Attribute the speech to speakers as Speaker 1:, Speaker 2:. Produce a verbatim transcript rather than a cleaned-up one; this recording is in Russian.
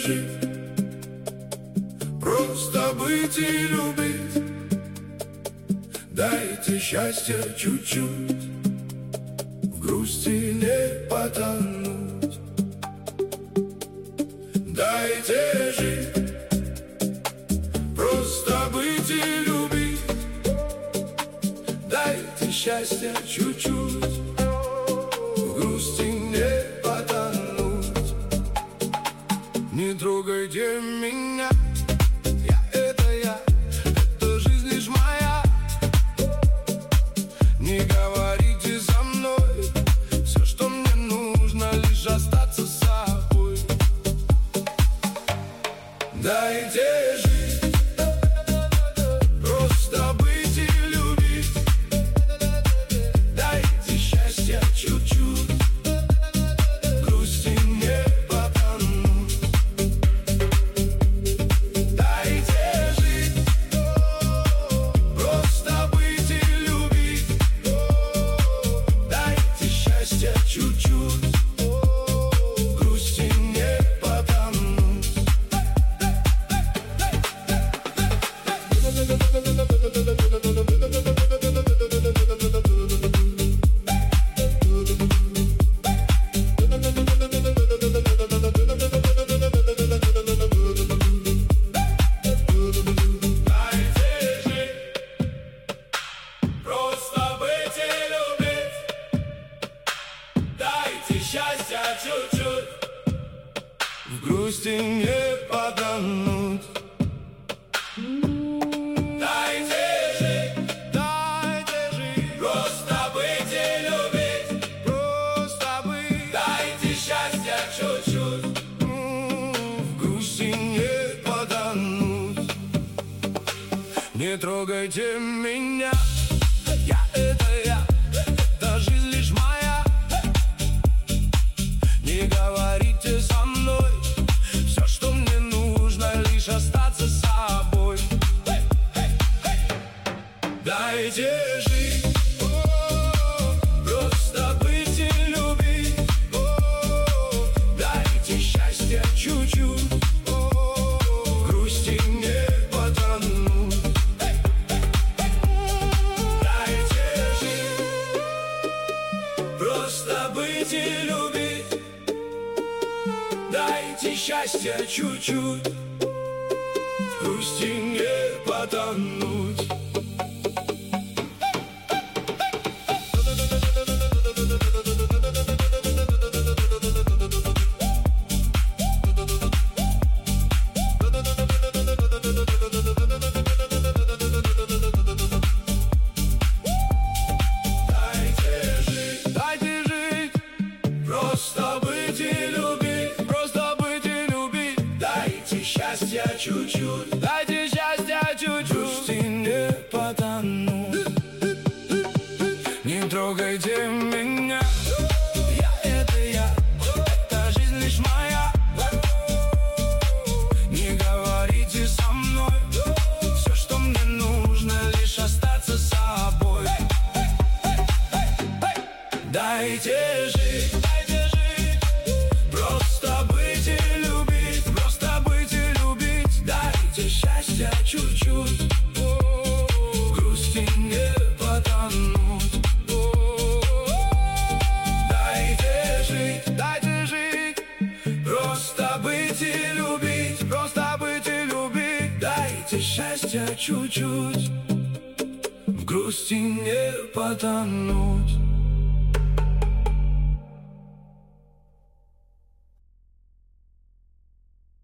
Speaker 1: жить, просто быть и любить. Дайте счастья чуть-чуть, в грусти не потонуть. Дайте жить, просто быть и любить. Дайте счастья чуть-чуть, в грусти не потонуть. Не трогайте меня, я это я, это жизнь лишь моя. Не говорите со мной, все, что мне нужно, лишь остаться с собой. Дайте жить, просто быть и любить. Дайте счастья чуть-чуть, в грусти не потонуть. Дайте жить, просто быть и любить. Дайте счастья чуть-чуть, в грусти не потонуть. Счастья чуть-чуть, в грусти не потонуть. Дайте жить, дайте жить, просто быть и любить, просто быть. Дайте счастья чуть-чуть, в грусти не потонуть. Не трогайте меня, я это я, это жизнь лишь моя. Не говорите со мной, все, что мне нужно, лишь остаться с собой. Дайте жить, просто быть и любить. Дайте счастья чуть-чуть, в грусти не потонуть. Дайте жить, просто быть и любить. Дайте счастья чуть-чуть, в грусти не потонуть. Дайте жить, дайте жить, просто быть и любить. Счастья чуть-чуть, дайте счастья чуть-чуть, в грусти не потонуть. Не трогайте меня, я это я, это жизнь лишь моя. Не говорите со мной, все, что мне нужно, лишь остаться с собой. Дайте жить, дайте жить, просто быть и любить. Просто быть и любить. Дайте счастья чуть-чуть, в грусти не потонуть. Дайте жить, дайте жить, просто быть и любить. Просто быть и любить. Дайте счастья чуть-чуть, в грусти не потонуть.